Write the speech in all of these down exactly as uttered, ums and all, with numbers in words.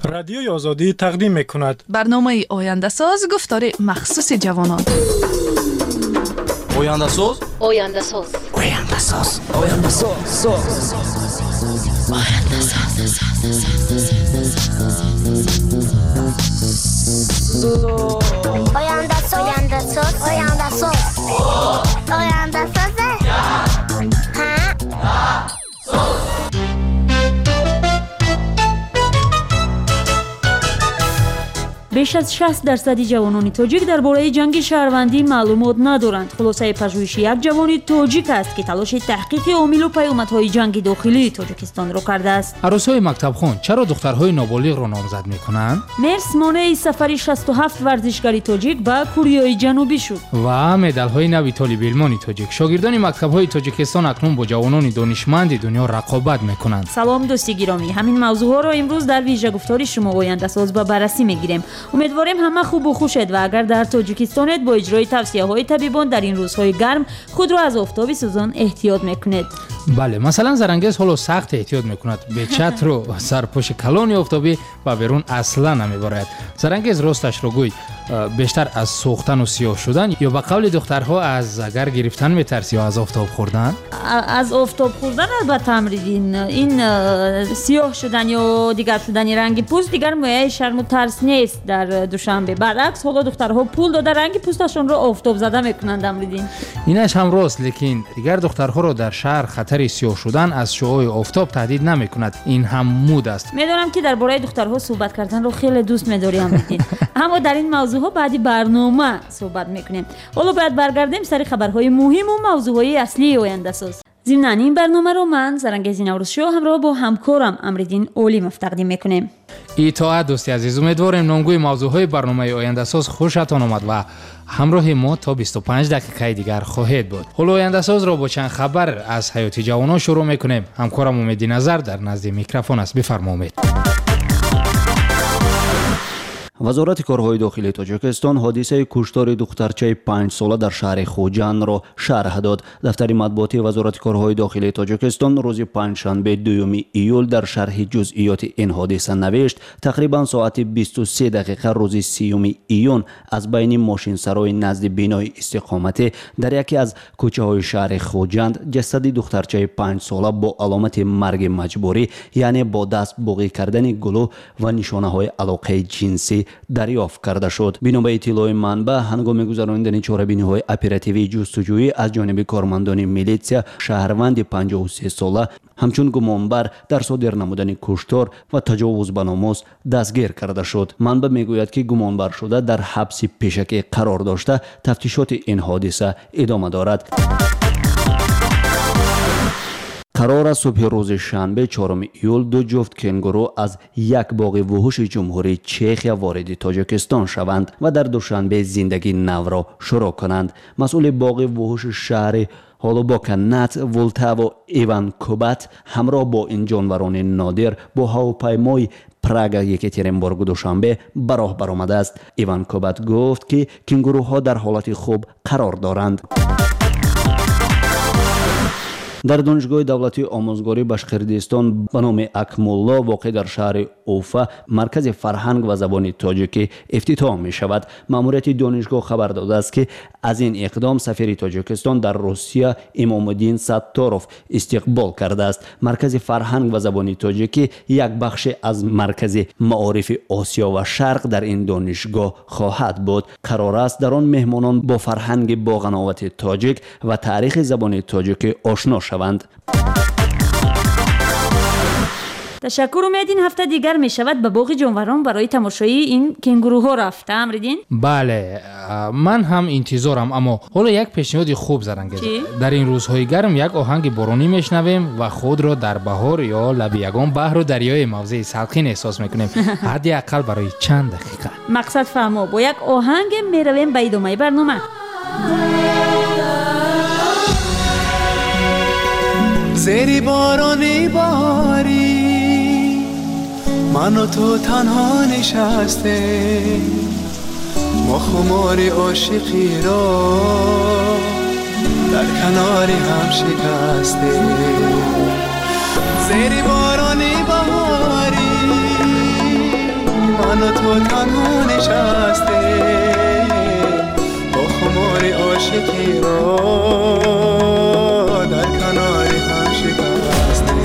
رادیوی آزادی تقدیم می‌کند برنامه آینده ساز گفتار مخصوص جوانان. آینده ساز آینده ساز آینده ساز آینده ساز آینده ساز آینده ساز آینده ساز آینده ساز آینده ساز بیش از شصت درصد جوانان تاجیک درباره جنگ شهروندی معلومات ندارند. خلاصه پژوهش یک جوان تاجیک است که تلاش تحقیق عامل و پیامدهای جنگ داخلی تاجیکستان را کرده است. عروس‌های مکتبخوان چرا دخترهای نابالغ را نامزد می‌کنند؟ مرس مانع سفر شصت و هفت ورزشکاری تاجیک به کره جنوبی شد. و مدال‌های نوی طالب علمان تاجیک. شاگردان مکتب‌های تاجیکستان اکنون با جوانان دانشمند دنیا رقابت می‌کنند. سلام دوستی گرامی، همین موضوع‌ها را امروز در ویژه گفتار شما آینده ساز به بررسی می‌گیریم. امیدواریم همه خوب و خوشید و اگر در تاجیکستانید با اجرای توصیه‌های طبیبان در این روزهای گرم خود را از آفتاب سوزان احتیاط میکنید. بله، مثلا زرنگز حالا سخت احتیاط میکند، به چتر و سرپوش کلان آفتابی و بیرون اصلا نمیبارد. زرنگز راستش را گوی، بیشتر از سوختن و سیاه شدن یا به قول دخترها از زگر گرفتن میترسی یا از آفتاب خوردن؟ از آفتاب خوردن البته امریدین. این سیاه شدن یا دیگر شدن رنگ پوست دیگر مایه شرم و ترس نیست در دوشنبه. برعکس حالا دخترها پول داده رنگ پوستشون رو آفتاب زده میکنند امریدین. اینش هم راست، لیکن دیگر دخترها رو در شهر خطر سیاه شدن از شعاع آفتاب تهدید نمیکند. این هم مود است. میدونم که درباره دخترها صحبت کردن رو خیلی دوست می‌داری امریدین. اما در این موضوع ها بعدی برنامه صحبت میکنیم. حالا باید برگردیم سر خبرهای مهم و موضوعهای اصلی آینده ساز. ضمن این برنامه رو من زرنگز نوروزشو همراه با همکارم امریدین اولی تقدیم میکنیم. اطاعت دوستی عزیز، امیدواریم نامگوی موضوعهای برنامه آینده ساز خوشتان آمد و همراه ما تا بیست و پنج دقیقه دیگر خواهید بود. حالا آینده ساز را با چند خبر از حیات جوانان شروع میکنیم. همکارم امید نظر در نزد میکروفون است. بفرمایید. وزارت کارهای داخلی تاجیکستان حادثه کشتار دخترچه پنج ساله در شهر خوجند را شرح داد. دفتر مطبوعاتی وزارت کارهای داخلی تاجیکستان روز پنجشنبه دوم ایول در شرح جزئیات این حادثه نوشت تقریبا ساعت بیست و سه دقیقه روز سیوم ایون از بین ماشین سرای نزد بینای استقامتی در یکی از کوچه های شهر خوجند جسد دخترچه پنج ساله با علامت مرگ مجبوری، یعنی با دست بوقی کردن گلو و نشانه های علاقه جنسی دریافت کرده شد. بنا به اطلاع منبع، هنگام گذراندن چاره‌بینی‌های اپراتیوی جستجویی از جانب کارمندان میلیسیا، شهروند پنجاه و سه ساله همچون گمانبر در صادر نمودن کشتار و تجاوز به ناموس دستگیر کرده شد. منبع میگوید که گمانبر شده در حبس پیشکی قرار داشته. تفتیشات این حادثه ادامه دارد. قرار است صبح روز شنبه چهارم ایول دو جفت کنگورو از یک باغ وحوش جمهوری چخیا وارد تاجیکستان شوند و در دوشنبه زندگی نو را شروع کنند. مسئول باغ وحوش شهر هولوباکنت ولتا و ایوان کوبات همراه با این جانوران نادر با هواپیمای پراگ یکترینبورگ دوشنبه به راه برآمده است. ایوان کوبات گفت که کنگوروها در حالت خوب قرار دارند. در دانشگاه دولتی آموزگاری بشقردستان به نام اکمولا واقع در شهر اوفا مرکز فرهنگ و زبان تاجیکی افتتاح می شود. ماموریت دانشگاه خبر داده است که از این اقدام سفیر تاجیکستان در روسیه امام الدین ستاروف استقبال کرده است. مرکز فرهنگ و زبان تاجیکی یک بخش از مرکز معارف آسیا و شرق در این دانشگاه خواهد بود. قرار است در آن مهمانان با فرهنگ با قناعت تاجیک و تاریخ زبان تاجیکی آشنا شوند. تشکر. امید این هفته دیگر می شود به باغ جانوران برای تماشای این کنگوروها رفته امریدین؟ بله، من هم انتظارم. اما حالا یک پیشنهاد خوب زرنگز. در این روزهای گرم یک آهنگ بارانی میشنویم و خود را در بهار یا لب یگان بحر و دریای موضع سلخین احساس میکنیم. حداقل برای چند دقیقه. مقصد فهمو. با یک آهنگ میرویم به ادامه برنامه. زیر بارانی باری من و تو تنها نشسته، ما خمار عاشقی را در کنار هم شکسته. زیر بارانی باری من و تو تنها نشسته با خمار عاشقی را در کنار هم شکسته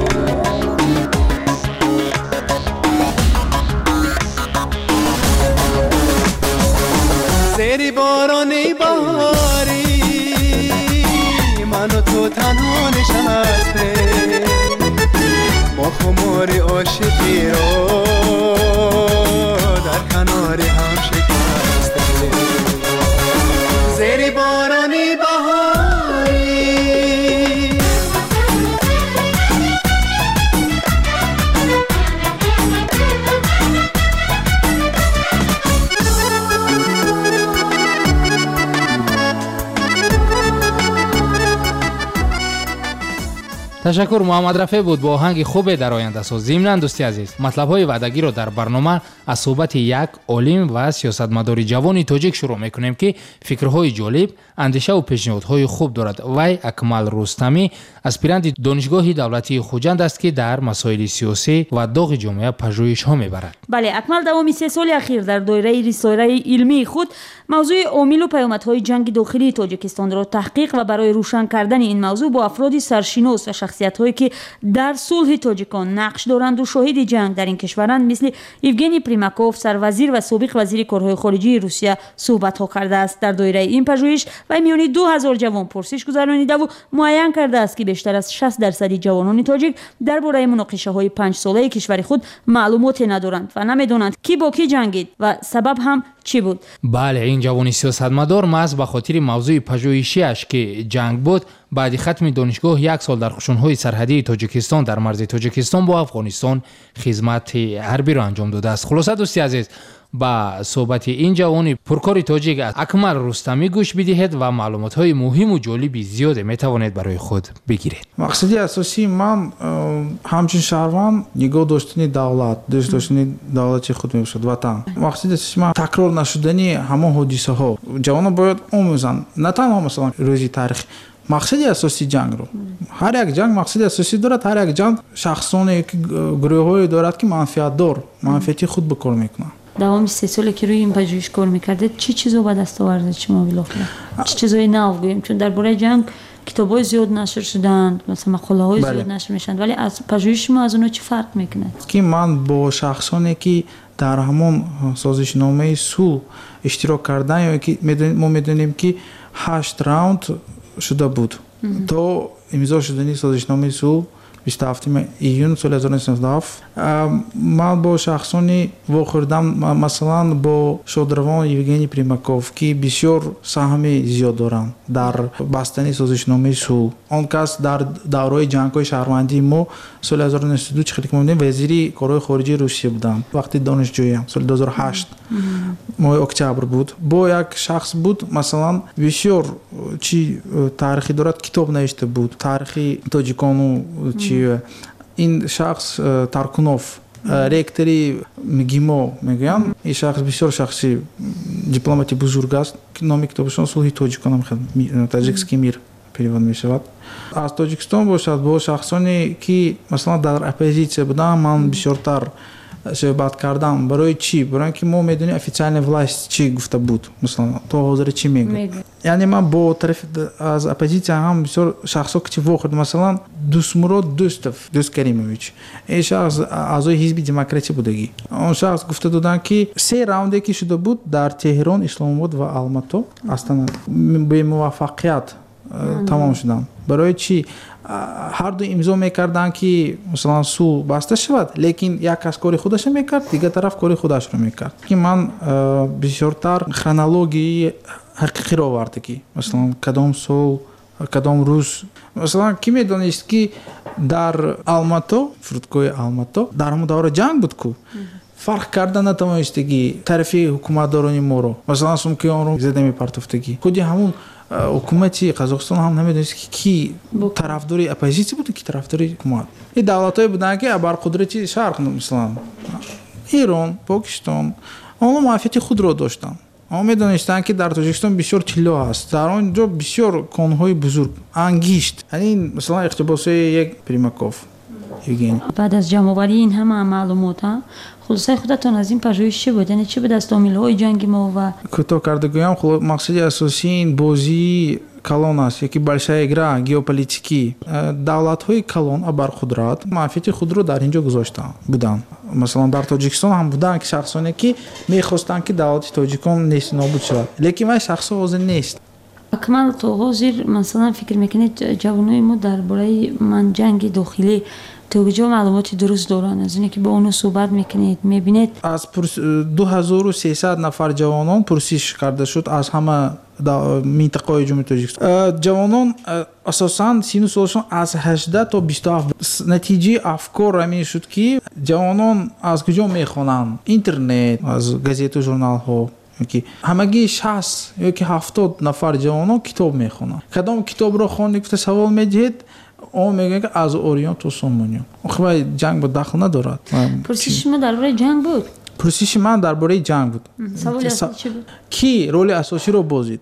زیر بارانی بهاری من و تو تنها نشسته با خمار عاشقی را در کنار هم شکسته زیر بارانی بهاری تشکر محمد رفیع بود با آهنگ خوب در آینده ساز. ضمناً دوستی عزیز مطلب‌های وعدگی رو در برنامه از صحبت یک عالم و سیاستمدار جوان تاجیک شروع میکنیم که فکرهای جالب، اندیشه و پیشنهادهای خوب دارد. وی اکمل رستمی اسپیرانت دانشگاه دولتی خوجند است که در مسائل سیاسی و داغ جامعه پژوهش‌ها میبرد. بله، اکمل دوامی سه سال اخیر در دایره رساله علمی خود موضوع عامل و پیامدهای جنگ داخلی تاجیکستان را تحقیق و برای روشن کردن این موضوع با افراد سرشناس و شخصیت‌هایی که در صلح تاجیکان نقش دارند و شاهد جنگ در این کشورند مثل یوگنی پریماکوف سروزیر و سابق وزیر کارهای خارجی روسیه صحبت‌ها کرده است. در دایره این پژوهش و میان دو هزار جوان پرسش گذرانیده و معین کرده است که بیشتر از شصت درصد جوانان تاجیک درباره مناقشه‌های پنج ساله کشور خود معلوماتی ندارند و نمی‌دانند کی با کی جنگید و سبب هم چی بود. بله، این جوانی سیاستمدار محض به خاطر موضوع پژوهشیش که جنگ بود بعد ختم دانشگاه یک سال در خشون‌های سرحدی تاجیکستان در مرز تاجیکستان با افغانستان خدمت حربی را انجام داده است. خلاصه دوستی عزیز با صحبت این جوانی پرکار تاجیک اکمل رستمی گوش بدهید و معلومات‌های مهم و جالبی زیاد میتوانید برای خود بگیرید. مقصدی اساسی من همچون شهروند نگاه داشتنی دولت، دوست داشتنی دولت خود میباشد وطن. مقصدی اساسی من تکرار نشدنی همه حادثه ها. جوانان باید آموزن، نه تنها مثلا روزی تاریخ. مقصدی اساسی جنگ رو هر یک جنگ مقصدی اساسی دارد. هر یک جنگ شخصانی که گروه‌هایی دارد که منفعت دار منفعتی خود به کار میکنن. دوام سه ساله که روی این پژوهش کار میکرده چی چیزا به دست آورده شما بالاخره؟ چی چیزای نو گوییم؟ چون درباره جنگ کتابای زیاد نشر شدند، مثلا مقاله‌های بله. زیاد نشر میشن، ولی از پژوهش ما از اونها چی فرق میکنه؟ که من با شخصانی که در همون سازشنامه صلح اشتراک کردن یا که ما میدونیم که هشت راوند شده بود تا امضا شدنی سازشنامه صلح بیست و هفتم ایون سال هزار و نهصد و نود و هفت من با شخصانی واخوردم، مثلا با شادروان یوگنی پریماکوف که بسیار سهم زیاد دارند در بستنی سازشنامه صلح. آن کس در دوره جنگ‌های شهروندی ما سال هزار و نهصد و دو چه خیلی کمونده وزیری کارهای خارجی روسیه بودم وقتی دانشجویم سال دو هزار و هشت ماه اکتبر بود. با یک شخص بود مثلا بسیار چی تاریخی دارد، کتاب نوشته بود تاریخی تاجیکان و چی. این شخص تارکونوف رکتری میگیمو میگن، این شخص بسیار شخصی دیپلماتی بزرگ است که نام کتابشون صلح تاجیکان تاجیکسکی میر перевод میشود. از تاجیکستان باشد با شخصانی که مثلا در اپوزیسیون بودن من بسیارتر صحبت کردم. برای چی؟ برای اینکه ما میدونیم افیشال власть چی گفته بود، مثلا تو حاضر چی میگه. یعنی من با طرف از اپوزیسیون هم بسیار شخصا که واخد، مثلا دوست مراد دوستف دوست کریموویچ این شخص اعضای حزب دموکراتی بودگی. اون شخص گفته دادن که سه راوندی که شده بود در تهران، اسلام آباد و الماتا اصلا به موفقیت تمام شدن. برای چی؟ هر دو امضا میکردن که مثلا صلح بسته شود، لیکن یک کس کاری خودش میکرد، دیگه طرف کاری خودش رو میکرد. که من بسیارتر خرونولوژی حقیقی رو آورده که مثلا کدام سال کدام روز مثلا کی میدونست که در الماتا فرودگاه الماتا در همون دوره جنگ بود که فرق کردن نتوانستگی طرفی حکومتدارانی ما رو مثلا سمکی آن رو زده میپرتفتگی. خودی همون حکومتی قزاقستان هم نمیدونست که کی طرفداری اپوزیسیون بود کی طرفداری حکومت. این دولت‌های بودن که ابرقدرتی شرق مثلا ایران، پاکستان اونها معافیت خود رو داشتن. اما میدونستن که در تاجیکستان بسیار طلا هست، در آنجا بسیار کانهای بزرگ انگیشت. یعنی مثلا اقتباس یک پریماکوف یوگین. بعد از جمع آوری این همه معلومات ها خلاصه خودتان از این پژوهش چی بود؟ یعنی چی بود از عامل‌های جنگ ما و کوتاه کرده گویم خب مقصد اساسی این بازی کلان است یکی большая игра گئوپلیتیکی دولت‌های کلان ابرقدرت منفعت خود رو در اینجا گذاشتن بودن مثلا در تاجیکستان هم بودن که شخصانی که می‌خواستن که دولت تاجیکان نیست نابود شود لیکن من شخص حاضر نیست. اکمل تو حاضر مثلا فکر میکنید جوانای ما درباره من جنگ داخلی تا کجا معلوماتی درست دارن از اینکه با اونو صحبت میکنید میبینید؟ از دو هزار و سیصد نفر جوانان پرسش کرده شد از همه منطقه جمهوری تاجیکستان. جوانان اساساً سن سالشون از هجده تا بیست و هفت. نتیجه افکار همین شد که جوانان از کجا میخوانند؟ اینترنت، از گازیت و ژورنال ها. که همگی شصت یا که هفتاد نفر جوانان کتاب میخوانند. کدام کتاب را خواندید که سوال میجید اون میگه که از اوریان تا سومونیون. خب جنگ با دخل ندارد. پرسش من درباره جنگ بود. پرسش من درباره جنگ بود. سوال اساسی چی بود؟ کی رول اساسی رو بازید؟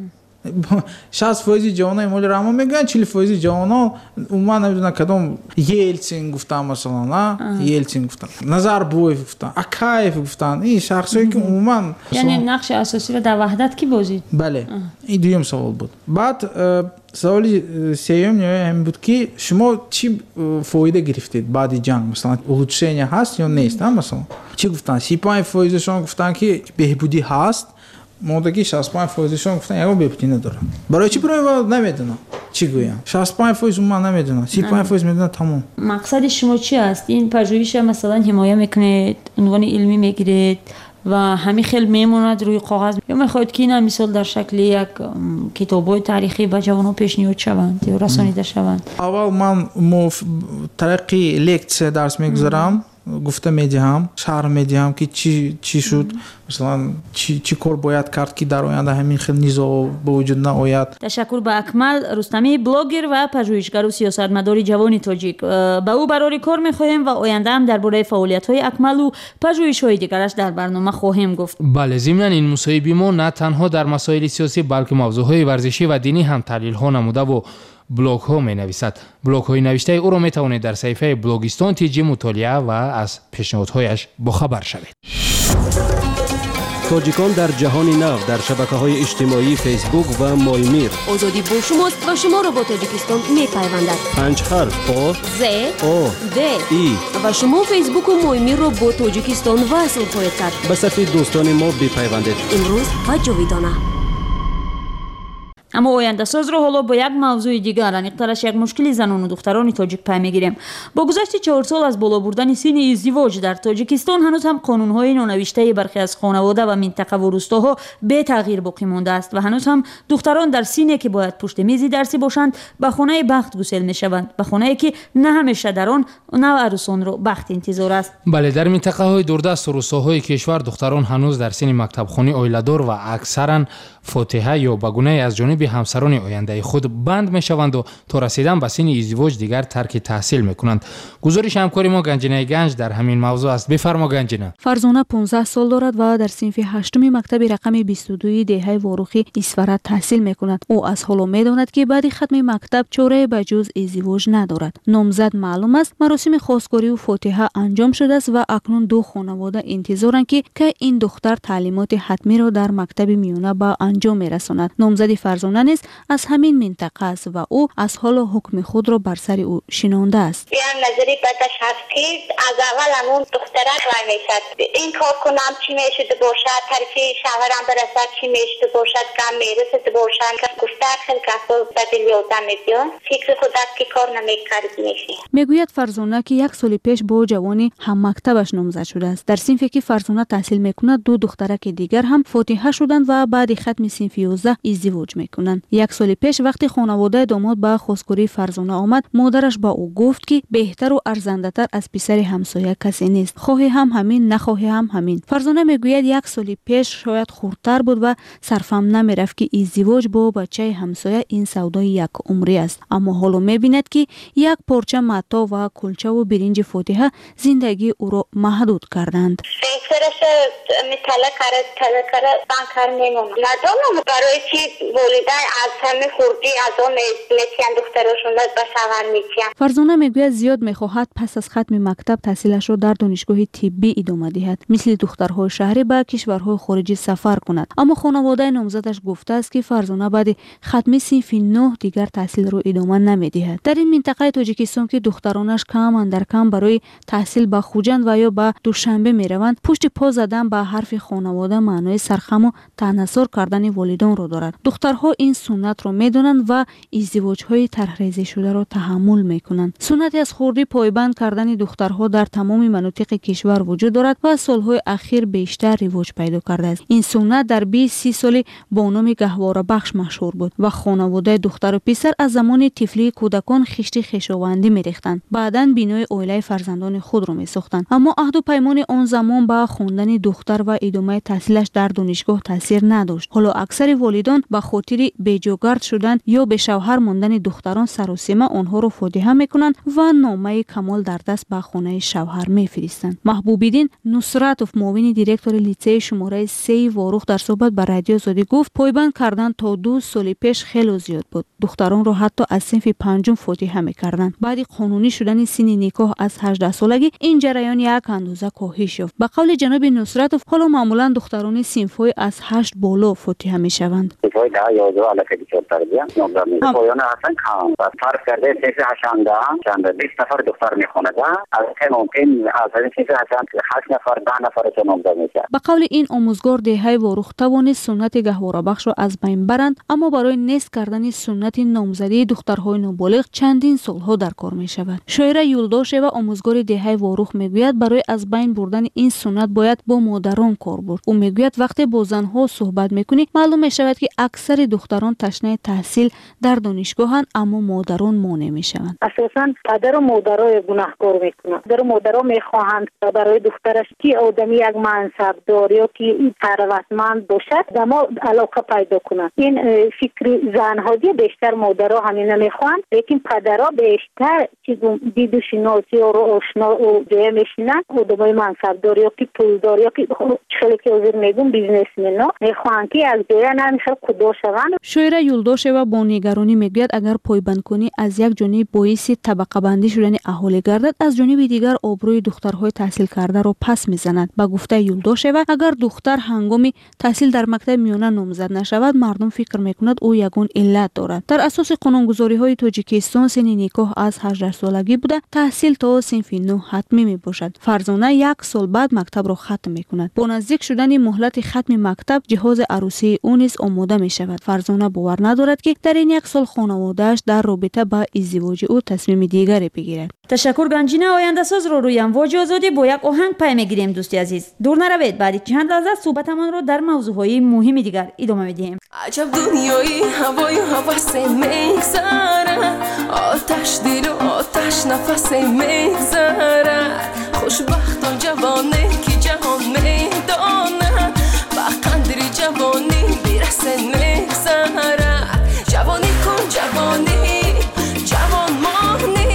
شصت فیصد جوانای مال رحمان میگن چهل فیصد جوانا عموما نمیدونن کدام یلتسین گفتن مثلا نه یلتسین گفتن نظربایف گفتن اکایف گفتن این شخصایی که عموما یعنی نقش اساسی رو در وحدت کی بازید؟ بله این دویم سوال بود. بعد سوالی سوم همین بود که شما چی فایده گرفتید بعد جنگ مثلا улучшение هست یا نیست مثلا چی گفتن سی و پنج فیصد شما گفتن که بهبودی هست مودگی شصت و پنج فیصدشون گفتن یگو بهبودی نداره برای چی برای نمیدونم چی گویم شصت و پنج فیصد من نمیدونم سی و پنج فیصد میدونم تمام. مقصد شما چی است این پژوهش مثلا حمایه میکنید عنوان علمی میگیرید و همین خیلی میموند روی کاغذ یا میخواید که این مثال در شکل یک کتابای تاریخی به جوانان پیشنهاد شوند یا رسانیده شوند؟ اول من مف... ترقی لیکچه درس میگذارم گفته میدهم شهر میدهم که چی چی شد مثلا چی چی کار باید کرد که در آینده همین خیلی نیزا به وجود نیاید. تشکر به اکمل رستمی بلاگر و پژوهشگر و سیاستمدار جوان تاجیک. با او برای کار میخواهیم و آینده هم درباره فعالیت‌های اکمل و پژوهش‌های دیگرش در برنامه خواهیم گفت. بله ضمن این مصاحبه ما نه تنها در مسائل سیاسی بلکه موضوعهای ورزشی و دینی هم تحلیل‌ها نموده و بلاگ ها می نویسد. بلاگ های نوشته او را می توانید در صفحه بلاگستان تیجی مطالعه و از پیشنهادهایش باخبر شوید. تاجیکان در جهان نو در شبکه‌های اجتماعی فیسبوک و مایمیر. آزادی با شماست و شما را با تاجیکستان می‌پیوندد. پنج حرف آ ز آ د ای و شما فیسبوک و مایمیر را با تاجیکستان وصل خواهید کرد. به صفحه دوستان ما بپیوندید. امروز و جاویدانه. اما آینده ساز رو حالا با یک موضوع دیگر انیقترش یک مشکلی زنان و دختران تاجیک پی میگیریم. با گذشت چهار سال از بالا بردن سن ازدواج در تاجیکستان هنوز هم قانون‌های نونوشته برخی از خانواده و منطقه و روستاها به تغییر باقی مانده است و هنوز هم دختران در سنی که باید پشت میز درسی باشند به خانه بخت گسیل میشوند، به خانه‌ای که نه همیشه در آن نو عروسان رو بخت انتظار است. بله در منطقه‌های دوردست و روستاهای کشور دختران هنوز در سن مکتبخوانی عائله‌دار و اکثرا فاتحه یا بگونه از جانب همسران آینده خود بند میشوند و تا رسیدن به سن ازدواج دیگر ترک تحصیل میکنند. گزارش همکاری ما گنجینه گنج در همین موضوع است. بفرما گنجینه. فرزانه پانزده سال دارد و در صنف هشتم مکتب رقم بیست و دو دهه واروخی اسفرت تحصیل میکند. او از حالا میداند که بعد ختم مکتب چاره به جز ازدواج ندارد. نامزد معلوم است مراسم خواستگاری و فاتحه انجام شده است و اکنون دو خانواده انتظارند که که این دختر تعلیمات حتمی را در مکتب میانه به انجام میرساند. نامزد فرزانه نیز از همین منطقه است و او از حال حکم خود را بر سر او شنانده است. بیان نظری بدش هست که از اول همون دختره رای میشد این کار کنم چی میشد باشد طرفی شوهرم برسد چی میشد باشد کم میرسد باشد که گفته خیلی کسا به دل یادم میدیان فکر خودت که کار نمیکرد میشی. میگوید فرزانه که یک سال پیش با جوانی هم مکتبش نامزد شده است. در صنفی که فرزانه تحصیل میکند دو دخترک دیگر هم فاتحه شدند و بعد ختم صنف یازده ازدواج میکنند. یک سال پیش وقتی خانواده داماد به خواستگاری فرزانه آمد مادرش با او گفت که بهتر و ارزنده تر از پسر همسایه کسی نیست، خواهی هم همین نخواهی هم همین. فرزانه میگوید یک سال پیش شاید خردتر بود و صرفم نمیرفت که ازدواج با بچه همسایه این سودای یک عمری است، اما حالا میبیند که یک پارچه متا و کلچه و برنج فاتحه زندگی او را محدود کردند. بهترش میتله کرد تله کرد بانکار میمونه ندانم برای چی بودن از همه خوردی از اون میتین دخترشون به شوهر میتین. فرزانه میگوید زیاد میخواهد پس از ختم مکتب تحصیلش را در دانشگاه طبی ادامه دهد، مثل دخترهای شهری به کشورهای خارجی سفر کند. اما خانواده نامزدش گفته است که فرزانه بعد ختم صنف نه دیگر تحصیل را ادامه نمیدهد. در این منطقه تاجیکستان که دخترانش کم اندر کم برای تحصیل به خوجند و یا به دوشنبه میروند، پشت پا زدن به حرف خانواده معنای سرخم و تناسر کردن والدان را دارد. دخترها این سنت را میدانند و ازدواج‌های طرح‌ریزی شده را تحمل میکنند. سنتی از خوردی پایبند کردن دخترها در تمام مناطق کشور وجود دارد و سالهای اخیر بیشتر رواج پیدا کرده است. این سنت در بیست سی سال با نام گهواره بخش مشهور بود و خانواده دختر و پسر از زمان طفلی کودکان خشت خویشاوندی می‌ریختند. بعداً بنای عائله فرزندان خود را می‌ساختند. اما عهد و پیمان آن زمان به خواندن دختر و ادامه تحصیلش در دانشگاه تاثیر نداشت. حالا اکثر والدان به خاطر بیجاگرد شدن یا به شوهر ماندن دختران سر و سیمه آنها را فاتحه میکنند و نامه کمال در دست به خانه شوهر میفرستند. محبوبیدین نصرتوف معاون دیرکتور لیسه شماره سه واروخ در صحبت با رادیو آزادی گفت پایبند کردن تا دو سال پیش خیلی زیاد بود. دختران را حتی از صنف پنجم فاتحه میکردند. بعد قانونی شدن سن نکاح از هجده سالگی این جریان یک اندازه کاهش یافت. به قول جناب نصرتوف حالا معمولا دختران صنف‌های از هشت بالا فاتحه میشوند. صنف‌های ده یازده علاقه بیشتر دیگه نمره میده. پایان اصلا کم. بس فرض کرده صنف هشتم چند بیست نفر دختر میخونه از که ممکن از این صنف هشتم هشت نفر ده نفر چه نمره میشه. به قول این آموزگار دهه واروخ توانست سنت گهواره بخش را از بین برند، اما برای نصب کردن سنت نامزدی دخترهای نابالغ چندین سالها در کار می شود. شاعره یولداشه و آموزگار دهه واروخ میگوید برای از بین بردن این سنت باید با مادران کار برد. او میگوید وقتی با زنها صحبت میکنی معلوم می شود که اکثر دختران تشنه تحصیل در دانشگاهند، اما مادران مانع میشوند. اساساً پدر و مادرای گناهکار میکنند. پدر و مادرها میخواهند برای دخترش که آدمی یک منصبدار یا که ثروتمند باشد دما علاقه پیدا کنند. این فکر زنهایی بیشتر مادرها همین نمیخواهند، لیکن پدرها بیشتر چیزو دید و شناسی رو آشنا و جای میشینند. آدمای منصبدار یا که پولدار یا که خیلی که حضور میگم بیزنسمن میخواهند که از جای نمیشه کدا شوند. شاعره یولداشه و با نگرانی میگوید اگر پایبند کنی از یک جانب باعث طبقه بندی شدن اهالی گردد، از جانب دیگر آبروی دخترهای تحصیل کرده را پس میزند. با گفته یولداشه و اگر دختر هنگام تحصیل در مکتب میانه نامزد نشود، مردم فکر میکند او یگان علت دارد. در اساس قانونگذاری های تاجیکستان سن نکاح از هجده سالگی بوده، تحصیل تا صنف نه حتمی می باشد. فرزانه یک سال بعد مکتب را ختم میکند. با نزدیک شدن مهلت ختم مکتب، جهاز عروسی او نیز آماده می شود. فرزانه باور ندارد که در این یک سال خانواده‌اش در رابطه با ازدواج او تصمیم دیگری بگیرد. تشکر گنجینه آینده ساز رو روی امواج آزادی با یک آهنگ پی میگیریم. دوستی عزیز دور نروید، بعد چند لحظه صحبتمان رو در موضوعهای مهم دیگر ادامه میدیم. عجب دنیایی هوای هوس میگذره، آتش دل و آتش نفس میگذره، خوشبختان جوانه که جهان میدانه، با قدر جوانی بیرسه میگذره. جوانی کن جوانی جوان مانی،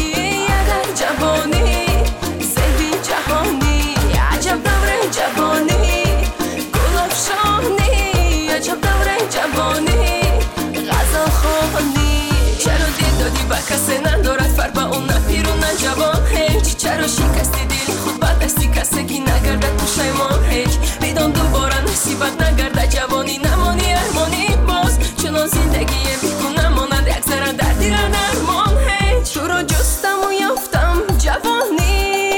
اگر جوانی زندی جهانی، عجب دوره جوانی گل افشانی، عجب دوره جوانی غذا خانی. چرا دل دادی با کسی ندارد فر با اون نپیر و نجوان هیچ، چرا شکستی دل خود با دستی کسی که نگردد پشیمان هیچ، بدان دوباره نصیبت نگرده جوانی نمانی ارمانی باز، چنان زندگی بیکن نماند یک ذره دردی را نرمان هیچ. تو را جستم و یافتم جوانی،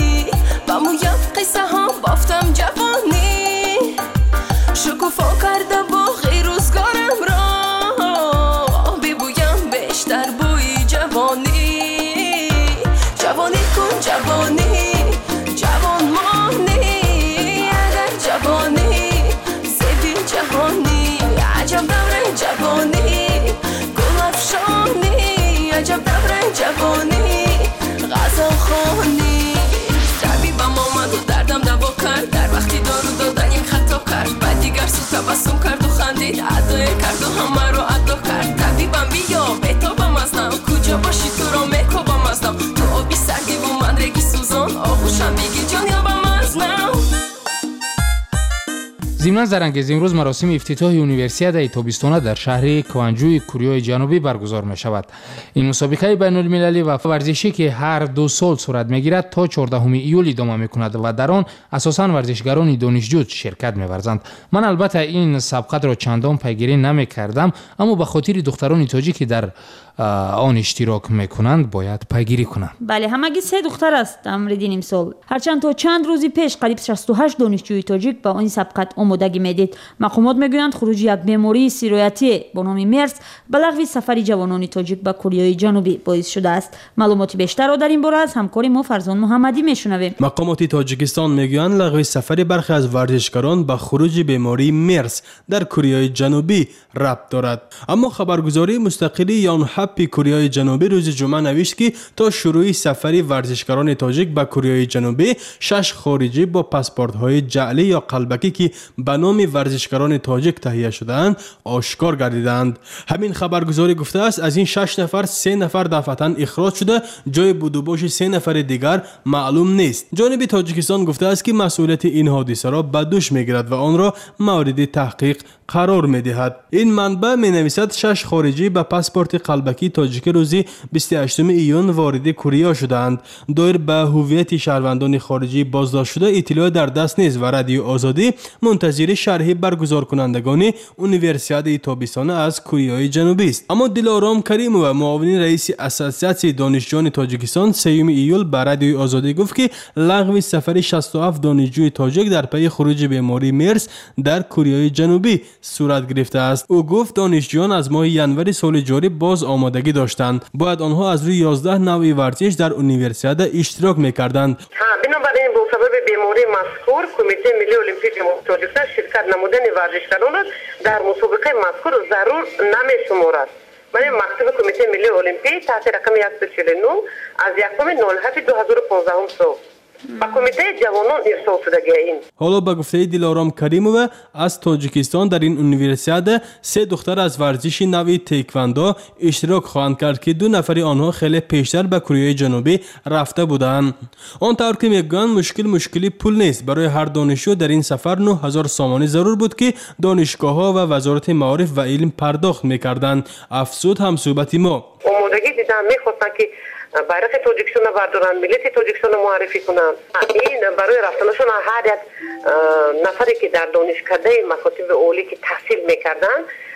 با مویت قصه ها بافتم جوانی، شکوفا کرده باقی روزگارم را، ببویم بیشتر بوی جوانی. جوانی کن جوانی جوان مانی، اگر جوانی زیبی جهانی، عجب دوره جوانی گل افشانی، عجب دوره جوانی غذا خانی. طبیبم آمد و دردم دوا کرد در وقتی ضمن زرانگیز امروز مراسم افتتاح اونیورسیادای تابستانه در شهر کوانجوی کره جنوبی برگزار می شود. این مسابقه بین المللی و ورزشی که هر دو سال صورت می گیرد تا چهاردهم ایول ادامه می کند و در آن اساساً ورزشکاران دانشجو شرکت می ورزند. من البته این سبقت را چندان پیگیری نمی کردم، اما به خاطر دختران تاجیکی در آن اشتراک میکنند باید پیگیری کنند. بله، همگی سه دختر است امریدین امسال. هرچند تا چند روزی پیش قریب شصت و هشت دانشجوی تاجیک به این سبقت آمادگی میدید. مقامات میگویند خروج یک بیماری سیرایتی با نام مرس به لغو سفر جوانان تاجیک به کره جنوبی باعث شده است. معلومات بیشتر را در این باره از همکار ما فرزان محمدی میشنویم. مقامات تاجیکستان میگویند لغو سفر برخی از ورزشکاران به خروج بیماری مرس در کره جنوبی ربط دارد. اما خبرگزاری مستقلی یان هپی کره جنوبی روز جمعه نوشت که تا شروع سفر ورزشکاران تاجیک به کره جنوبی شش خارجی با پاسپورت‌های جعلی یا قلبکی که به نام ورزشکاران تاجیک تهیه شده‌اند آشکار گردیدند. همین خبرگزاری گفته است از این شش نفر سه نفر دفعتاً اخراج شده، جای بود و باش سه نفر دیگر معلوم نیست. جانب تاجیکستان گفته است که مسئولیت این حادثه را به دوش میگیرد و آن را مورد تحقیق قرار می‌دهد. این منبع می‌نویسد شش خارجی به پاسپورت قلبکی تاجیک روزی بیست و هشتم ایون وارد کره شدند. دایر به هویت شهروندان خارجی بازداشت شده اطلاع در دست نیست و رادیو آزادی منتظر شرح برگزار کنندگان اونیورسیاد تابستانه از کره جنوبی است. اما دلارام کریم و معاون رئیس اساسیاسیون دانشجویان تاجیکستان سوم ایول به رادیو آزادی گفت که لغو سفر شصت و هفت دانشجوی تاجیک در پی خروج بیماری مرس در کره جنوبی صورت گرفته است. او گفت دانشجویان از ماه ینوری سال جاری باز آمادگی داشتند. باید آنها از روی یازده نوع ورزش در اونیورسیاد اشتراک می‌کردند. بنابراین با سبب بیماری مذکور کمیته ملی المپیک تاجیکستان شرکت نمودن ورزشکاران را در مسابقه مذکور ضرور نمی‌شمارد. برای مکتب کمیته ملی المپیک تحت رقم صد و چهل و نه از یکم هفت دو هزار و پانزده سال با کمیته جوانان ارسال شدگی این. حالا به گفته دلارام کریمووا از تاجیکستان در این اونیورسیاد سه دختر از ورزش نوع تایکوندو اشتراک خواهند کرد که دو نفر آنها خیلی پیشتر به کره جنوبی رفته بودند. آن طور که میگویند مشکل مشکلی پول نیست. برای هر دانشجو در این سفر نه هزار سامانی ضرور بود که دانشگاه‌ها و وزارت معارف و علم پرداخت می‌کردند. افزود هم صحبت ما. آمادگی دیدن می‌خواستند که bayrak Tojikiston bardorand, millet Tojikiston معرفی کنند. این برای رفتنشون هر یک نفری که در دانشکده مکاتب عالی که تحصیل میکردن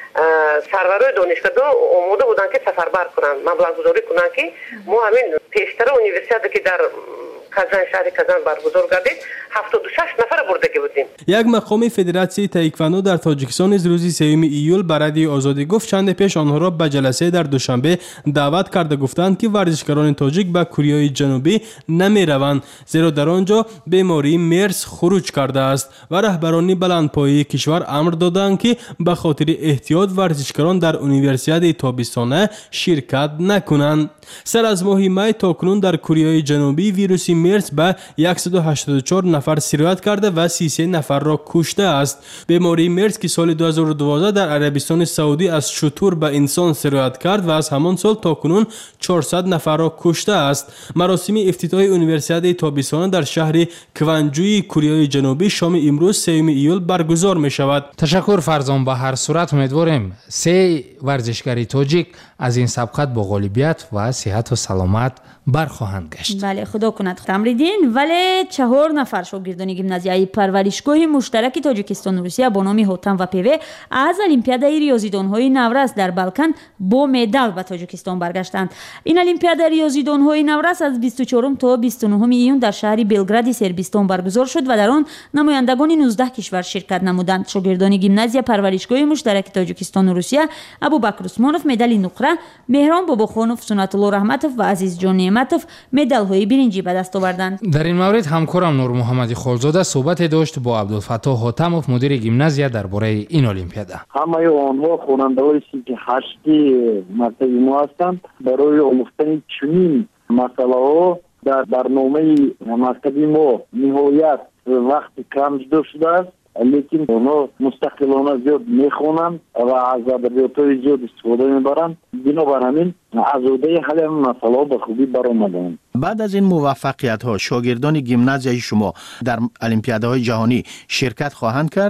سرورای دانشکده آماده بودن که سفربر کنند، مبلغ گذاری کنند که ما همین پیشتر اونیورسیته که در کازان شهر کازان برگزار گردید هفتاد و شش نفر بردگی بودیم. یک مقام فدراسیون تایکوندو در تاجیکستان از روز سوم ایول به رادیو آزادی گفت چند پیش آنها را به جلسه در دوشنبه دعوت کرده گفتند که ورزشکاران تاجیک به کره جنوبی نمی روند زیرا در آنجا بیماری مرس خروج کرده است و رهبران بلندپایه کشور امر دادند که به خاطر احتیاط ورزشکاران در اونیورسیاد تابستانه شرکت نکنند. سر از ماه می تاکنون در کره جنوبی ویروس مرس به صد و هشتاد و چهار نفر سرایت کرده و سی و سه نفر را کشته است. بیماری مرس که سال دو هزار و دوازده در عربستان سعودی از شتر به انسان سرایت کرد و از همان سال تاکنون چهارصد نفر را کشته است. مراسم افتتاح اونیورسیاد تابستانه در شهر کوانجوی کره جنوبی شام امروز سوم ایول برگزار می شود. تشکر فرزان. به هر صورت امیدواریم سه ورزشکاری تاجیک از این سبقت با غالبیت و صحت و سلامت برخواهند گشت. بله خدا کند تمریدین. ولی چهار نفر شاگردان گیمنازیای پرورشگاه مشترک تاجیکستان و روسیه با نام هوتم و پیوه از المپیادای ریاضیدان‌های نورس در بالکان با مدال به تاجیکستان برگشتند. این المپیاد ریاضیدان‌های نورس از بیست و چهارم تا بیست و نهم ایون در شهر بلگراد سربستان برگزار شد و در آن نمایندگان نوزده کشور شرکت نمودند. شاگردان گیمنازیا پرورشگاه مشترک تاجیکستان و روسیه ابوبکر عثمانوف مدال نقره، مهران باباخانوف، سنت الله رحمتوف و عزیز جان نعمتوف مدال های برنجی به دست آوردند. در این مورد همکارم نور محمدی خالزاده صحبت داشت با عبدالفتاح حاتموف مدیر گیمنازیا درباره این المپیاده. همه آنها خواننده‌های که هشتی مکتب ما هستند برای آموختن چنین مسائل در برنامه مکتب ما نهایت وقت کم شده است. لیکن اونا مستقلانه زیاد میخونن و از ادبیات‌های زیاد استفاده میبرن. بنابر همین آزاده حل این مسائل به خوبی برآمدند. بعد از این موفقیت ها شاگردان گیمنازیای شما در المپیادهای جهانی شرکت خواهند کرد؟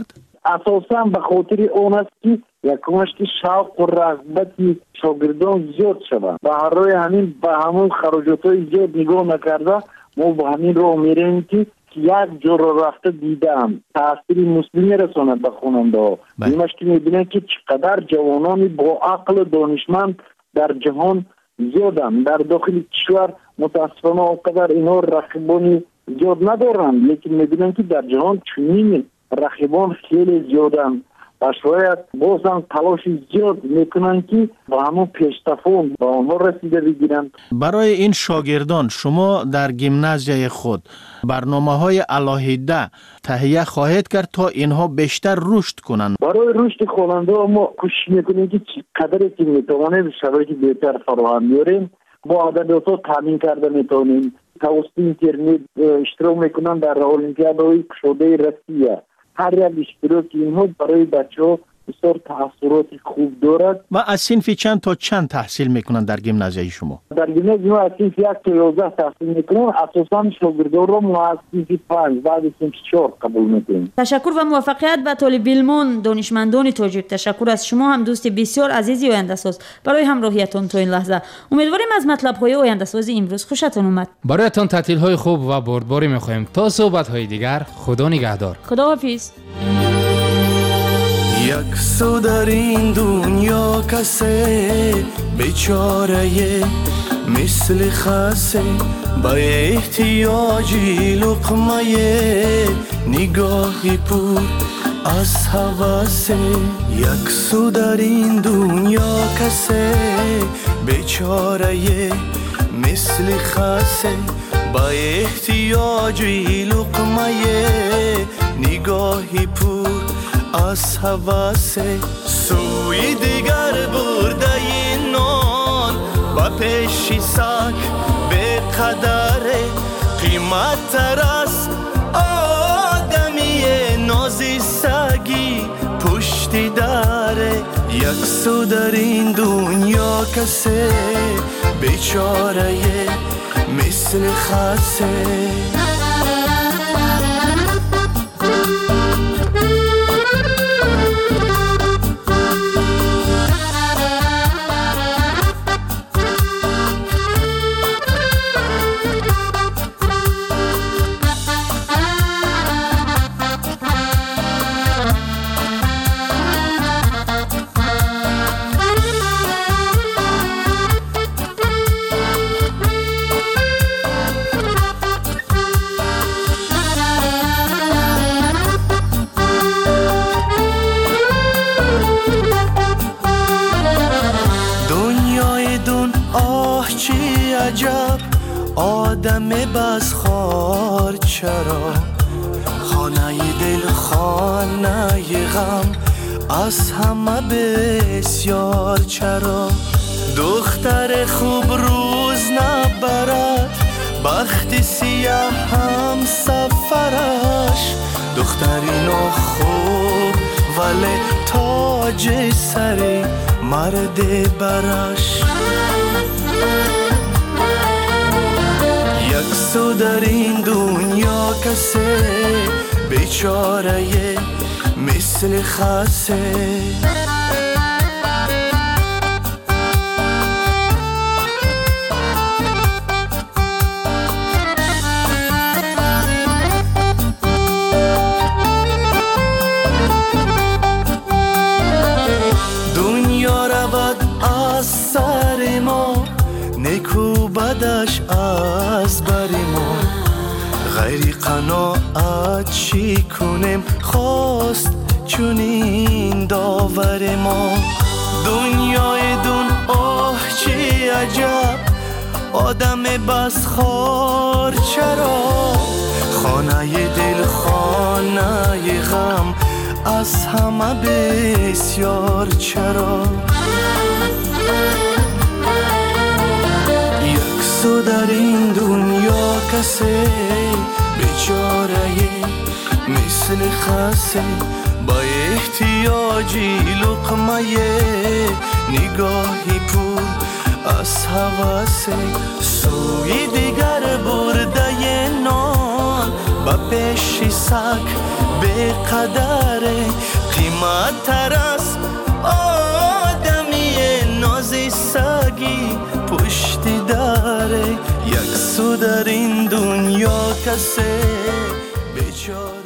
اساسا به خاطر اون است که یکمش که شوق و رغبت شاگردان زیاد شود و هر روی همین به همون خراجات های زیاد نگاه نکرده ما به همین رو میریم که یک جور رو رفته دیدم تاثیر مسلمی رساند به خواننده ها. اینش که میبینن که چقدر جوانان با عقل و دانشمند در جهان زیادن. در داخل کشور متاسفانه اونقدر اینا رقیبانی زیاد ندارن، لیکن میبینن که در جهان چنین رقیبان خیلی زیادن و شاید بازم تلاش زیاد میکنن که با همون پیشتفون با آنها رسیده بگیرن. برای این شاگردان شما در گیمنازیای خود برنامه های علاهیده تهیه خواهید کرد تا اینها بیشتر رشد کنند؟ برای رشد خواننده ما کوشش میکنیم که چقدر که میتوانیم شرایط بهتر فراهم بیاریم. با ادبیات ها تامین کرده میتونیم. توسط اینترنت اشتراک میکنن در المپیادهای شده روسیه. هر یک اشتراک اینها برای بچه‌ها بسیار تاثیرات خوب دارد. و از صنف چند تا چند تحصیل میکنن در گیمنازیای شما؟ در گیمنازیای ما از صنف یک تا یازده تحصیل میکنن. اساساً شاگردان رو ما از صنف پنج بعد صنف چهار قبول میکنیم. تشکر و موفقیت به طالب علمان دانشمندان تاجیک. تشکر از شما هم دوست بسیار عزیزی آینده ساز برای همراهیتون تا این لحظه. امیدواریم از مطلب های آینده ساز امروز خوشتون اومد. برایتان تعطیل های خوب و بردباری میخوایم. تا صحبت های دیگر خدا نگهدار. خداحافظ. یک سو در این دنیا کسی بیچاره مثل خسه به احتیاجی لقمه نگاهی پر از هوسه. یک سو در این دنیا کسی بیچاره مثل خسه به احتیاجی لقمه نگاهی پر از هوسه. سوی دیگر برده این نان و پیشی سگ به قدر قیمت تر از آدمی نازی سگی پشتی داره. یک سو در این دنیا کسی بیچاره مثل خسه. آدم بزخوار چرا خانه دل خانه غم از همه بسیار چرا. دختر خوب روز نبرد بخت سیاه هم سفرش. دختری خوب ولی تاج سری مرد برش. یک سو در این دنیا کسی بیچاره مثل خسه. دنیا رود از سر ما نیکو بدش از بری ما. غیر قناعت چی کنیم خواست چونین داور ما. دنیای دون آه چی عجب آدم بس خار چرا. خانه دل خانه غم از همه بسیار چرا. یک سو در این دنیا کسی بیچاره مثل خسه با احتیاجی لقمه نگاهی پر از هوسه. سوی دیگر برده نان با پیشی سگ به قدر قیمت تر است آدمی نازی سگی پشت داره یک سو در این دنیا کسی بیچاره